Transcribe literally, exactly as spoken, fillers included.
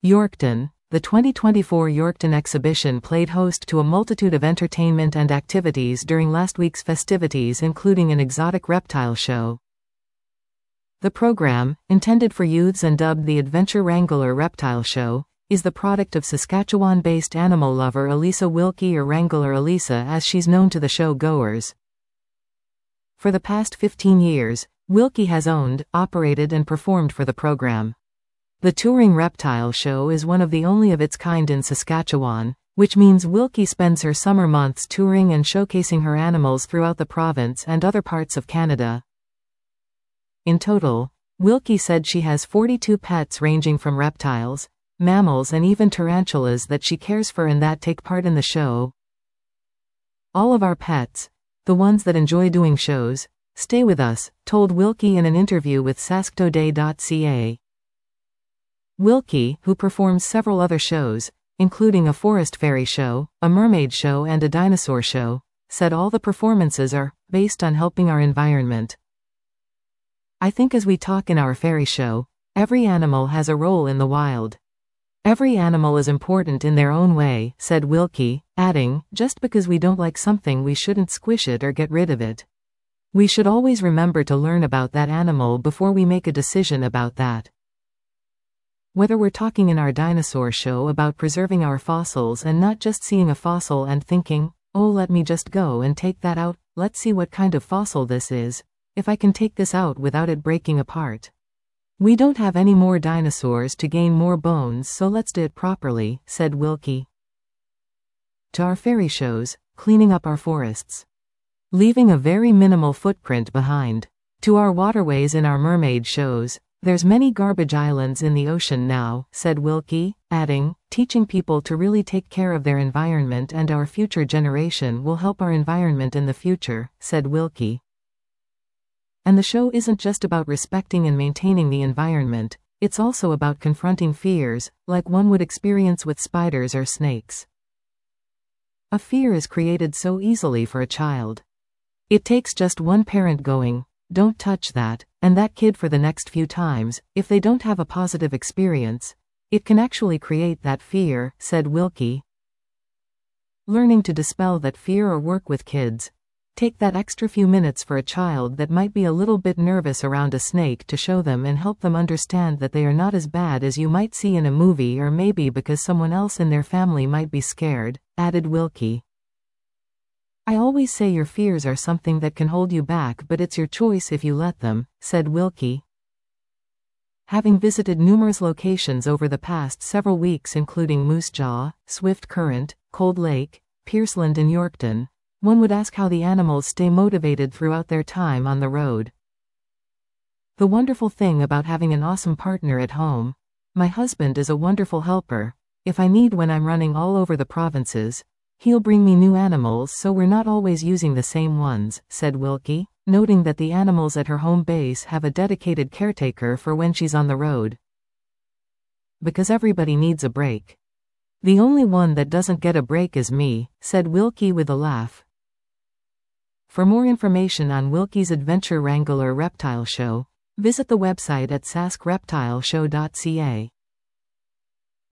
Yorkton. The twenty twenty-four Yorkton exhibition played host to a multitude of entertainment and activities during last week's festivities, including an exotic reptile show. The program, intended for youths and dubbed the Adventure Wrangler Reptile Show, is the product of Saskatchewan-based animal lover Elisa Wilkie, or Wrangler Elisa as she's known to the show goers. For the past fifteen years, Wilkie has owned, operated and performed for the program. The touring reptile show is one of the only of its kind in Saskatchewan, which means Wilkie spends her summer months touring and showcasing her animals throughout the province and other parts of Canada. In total, Wilkie said she has forty-two pets ranging from reptiles, mammals and even tarantulas that she cares for and that take part in the show. All of our pets, the ones that enjoy doing shows, stay with us, told Wilkie in an interview with sask today dot c a. Wilkie, who performs several other shows, including a forest fairy show, a mermaid show and a dinosaur show, said all the performances are based on helping our environment. I think as we talk in our fairy show, every animal has a role in the wild. Every animal is important in their own way, said Wilkie, adding, just because we don't like something we shouldn't squish it or get rid of it. We should always remember to learn about that animal before we make a decision about that. Whether we're talking in our dinosaur show about preserving our fossils and not just seeing a fossil and thinking, oh, let me just go and take that out, let's see what kind of fossil this is, if I can take this out without it breaking apart. We don't have any more dinosaurs to gain more bones, so let's do it properly, said Wilkie. To our fairy shows, cleaning up our forests, leaving a very minimal footprint behind. To our waterways in our mermaid shows, there's many garbage islands in the ocean now, said Wilkie, adding, teaching people to really take care of their environment and our future generation will help our environment in the future, said Wilkie. And the show isn't just about respecting and maintaining the environment, it's also about confronting fears, like one would experience with spiders or snakes. A fear is created so easily for a child. It takes just one parent going, don't touch that, and that kid for the next few times, if they don't have a positive experience, it can actually create that fear, said Wilkie. Learning to dispel that fear or work with kids. Take that extra few minutes for a child that might be a little bit nervous around a snake to show them and help them understand that they are not as bad as you might see in a movie, or maybe because someone else in their family might be scared, added Wilkie. I always say your fears are something that can hold you back, but it's your choice if you let them, said Wilkie. Having visited numerous locations over the past several weeks including Moose Jaw, Swift Current, Cold Lake, Pierceland and Yorkton, one would ask how the animals stay motivated throughout their time on the road. The wonderful thing about having an awesome partner at home. My husband is a wonderful helper. If I need when I'm running all over the provinces, he'll bring me new animals so we're not always using the same ones, said Wilkie, noting that the animals at her home base have a dedicated caretaker for when she's on the road. Because everybody needs a break. The only one that doesn't get a break is me, said Wilkie with a laugh. For more information on Wilkie's Adventure Wrangler Reptile Show, visit the website at sask reptile show dot c a.